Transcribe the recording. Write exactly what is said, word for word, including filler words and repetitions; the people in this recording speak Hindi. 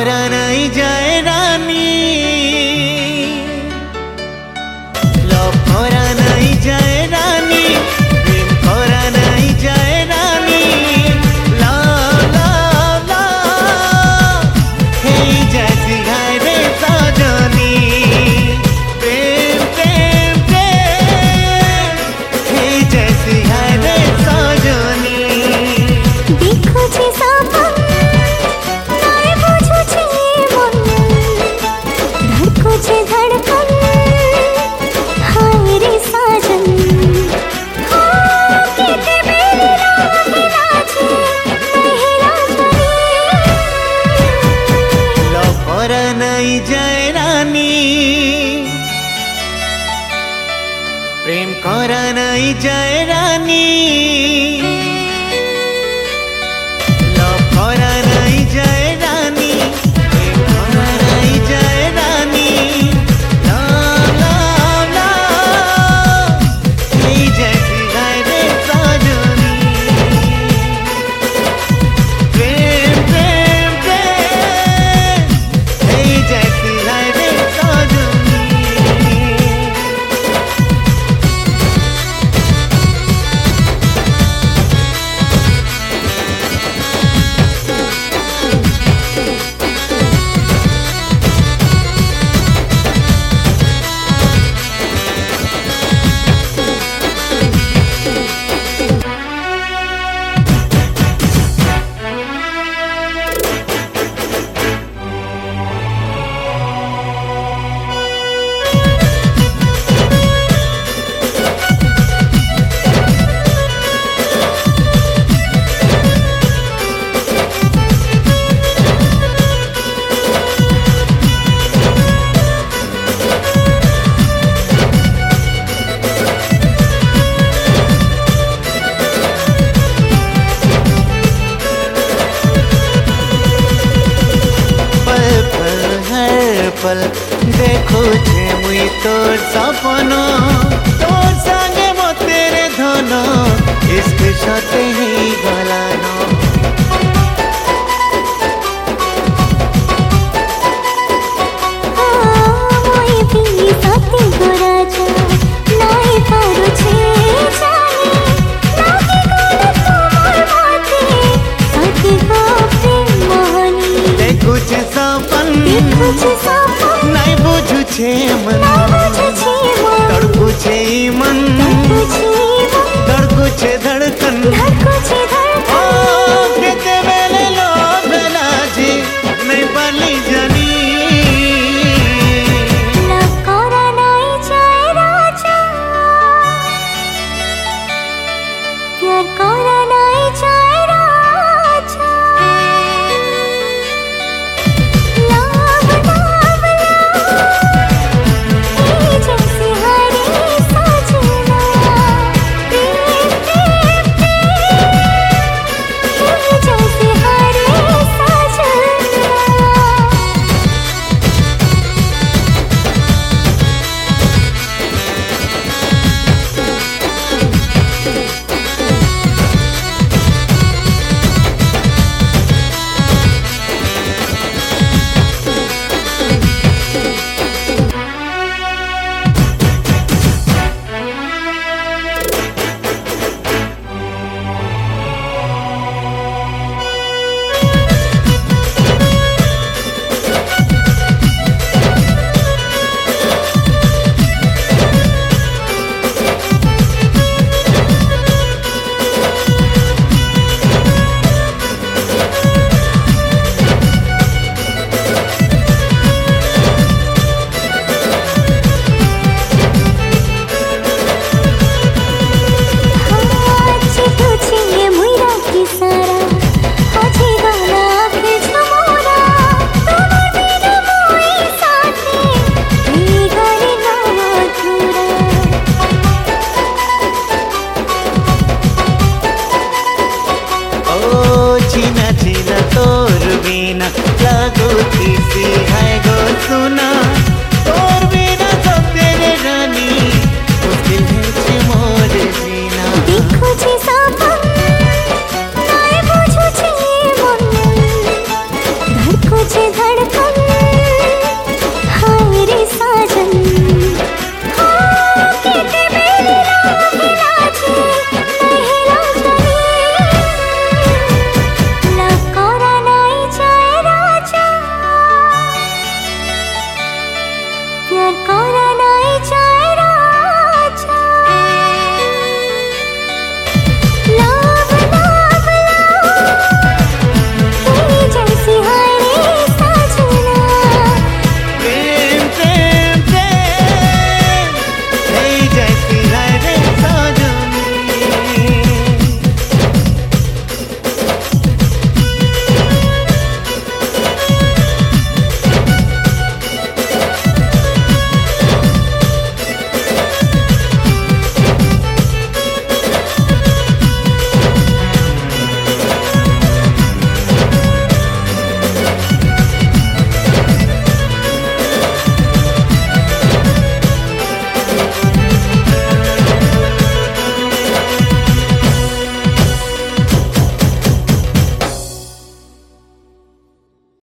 करा नहीं जाए रानी, लव करा नहीं जाए रानी, प्रेम करा नहीं जाए रानी, लव लव लव हे जैसी है रे सजनी, प्रेम प्रेम प्रेम हे जैसी है रे सजनी। देखो जी सपन नाय बुझो छे मन, धड़को छे धड़कन हाय रे साजन, हाँ केते मेरी लागिला छे महिला जनी। लव करा नहीं जाए रानी, प्रेम करा नहीं जाए रानी, लव करा नहीं जाए रानी, प्रेम करा नहीं जाए रानी, लव लव लव हे जैसी है रे सजनी, प्रेम प्रेम प्रेम हे जैसी है रे सजनी। पल देखो छे मुई तोर सपन, तोर संगे मो तेरे धन, इश्क सते ही गलान। मोई भी सते गोरा जा नाय पारो छे जाने, लागे गोरा तोमर माथे सते गो प्रेम मोहनी। देखो छे सपन देखो छे सपन नहीं बुझु छे मन, नाय बुझो छे मन, तड़पु छे मन, तड़पु छे मन, तड़पु छे